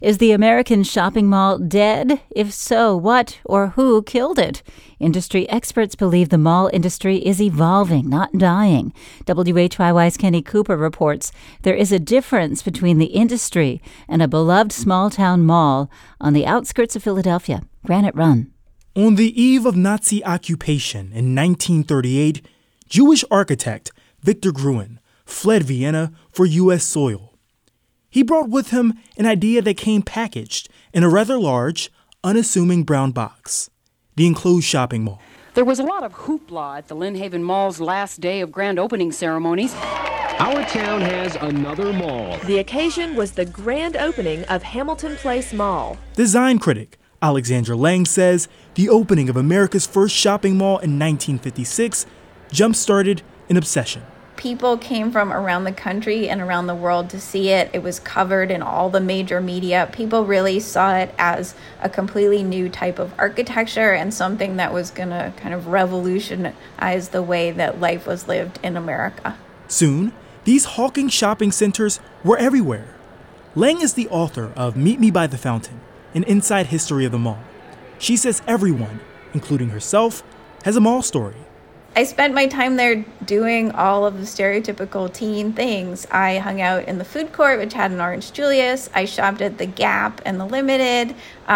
Is the American shopping mall dead? If so, what or who killed it? Industry experts believe the mall industry is evolving, not dying. WHYY's Kenny Cooper reports there is a difference between the industry and a beloved small-town mall on the outskirts of Philadelphia. Granite Run. On the eve of Nazi occupation in 1938, Jewish architect Victor Gruen fled Vienna for U.S. soil. He brought with him an idea that came packaged in a rather large, unassuming brown box, the enclosed shopping mall. There was a lot of hoopla at the Lynn Haven Mall's last day of grand opening ceremonies. Our town has another mall. The occasion was the grand opening of Hamilton Place Mall. Design critic Alexandra Lang says the opening of America's first shopping mall in 1956 jump-started an obsession. People came from around the country and around the world to see it. It was covered in all the major media. People really saw it as a completely new type of architecture and something that was going to kind of revolutionize the way that life was lived in America. Soon, these hulking shopping centers were everywhere. Lang is the author of Meet Me by the Fountain, an inside history of the mall. She says everyone, including herself, has a mall story. I spent my time there doing all of the stereotypical teen things. I hung out in the food court, which had an Orange Julius. I shopped at the Gap and the Limited.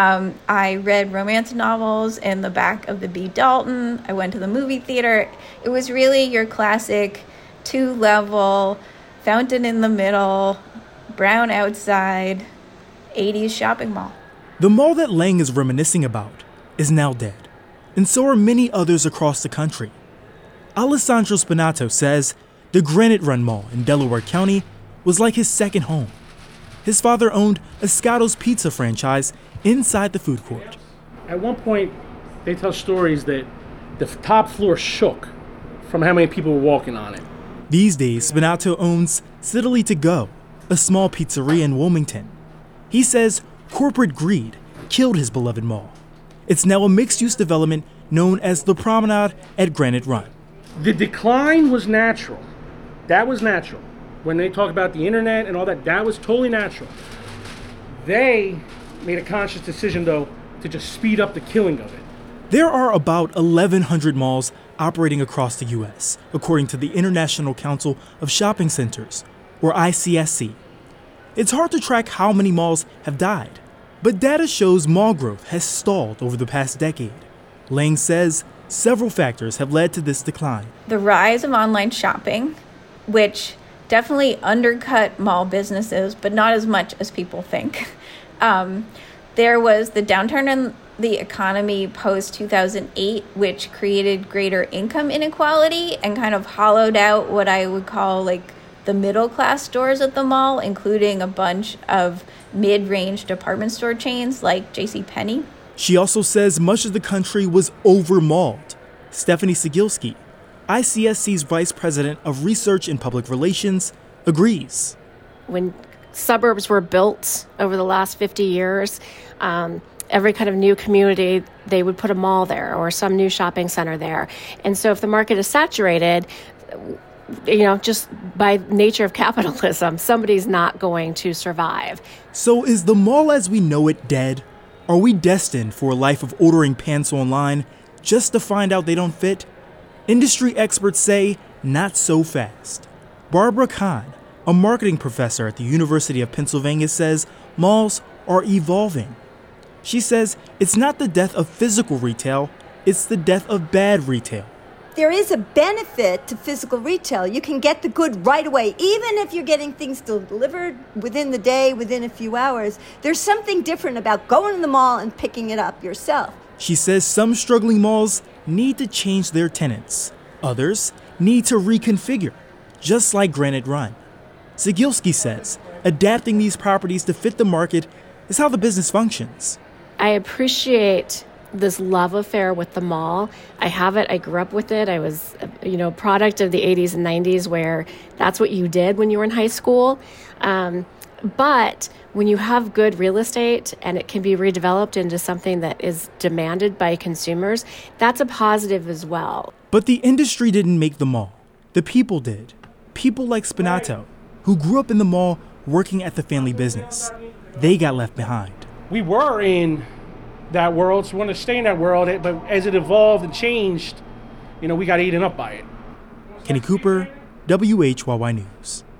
I read romance novels in the back of the B. Dalton. I went to the movie theater. It was really your classic two-level, fountain in the middle, brown outside, 80s shopping mall. The mall that Lang is reminiscing about is now dead, and so are many others across the country. Alessandro Spinato says the Granite Run Mall in Delaware County was like his second home. His father owned a Scotto's Pizza franchise inside the food court. At one point, they tell stories that the top floor shook from how many people were walking on it. These days, Spinato owns Siddeley To Go, a small pizzeria in Wilmington. He says corporate greed killed his beloved mall. It's now a mixed-use development known as the Promenade at Granite Run. The decline was natural. That was natural. When they talk about the internet and all that, that was totally natural. They made a conscious decision, though, to just speed up the killing of it. There are about 1,100 malls operating across the U.S., according to the International Council of Shopping Centers, or ICSC. It's hard to track how many malls have died, but data shows mall growth has stalled over the past decade. Lang says several factors have led to this decline. The rise of online shopping, which definitely undercut mall businesses, but not as much as people think. There was the downturn in the economy post-2008, which created greater income inequality and kind of hollowed out what I would call like the middle-class stores at the mall, including a bunch of mid-range department store chains like JCPenney. She also says much of the country was over-malled. Stephanie Cegilski, ICSC's Vice President of Research and Public Relations, agrees. When suburbs were built over the last 50 years, every kind of new community, they would put a mall there or some new shopping center there. And so if the market is saturated, just by nature of capitalism, somebody's not going to survive. So is the mall as we know it dead? Are we destined for a life of ordering pants online just to find out they don't fit? Industry experts say not so fast. Barbara Kahn, a marketing professor at the University of Pennsylvania, says malls are evolving. She says it's not the death of physical retail, it's the death of bad retail. There is a benefit to physical retail. You can get the good right away. Even if you're getting things delivered within the day, within a few hours, there's something different about going to the mall and picking it up yourself. She says some struggling malls need to change their tenants. Others need to reconfigure, just like Granite Run. Cegilski says adapting these properties to fit the market is how the business functions. I appreciate this love affair with the mall. I have it. I grew up with it. I was, product of the 80s and 90s where that's what you did when you were in high school. But when you have good real estate and it can be redeveloped into something that is demanded by consumers, that's a positive as well. But the industry didn't make the mall. The people did. People like Spinato, who grew up in the mall working at the family business. they got left behind. We were in that world, so we want to stay in that world, but as it evolved and changed, we got eaten up by it. Kenny Cooper, WHYY News.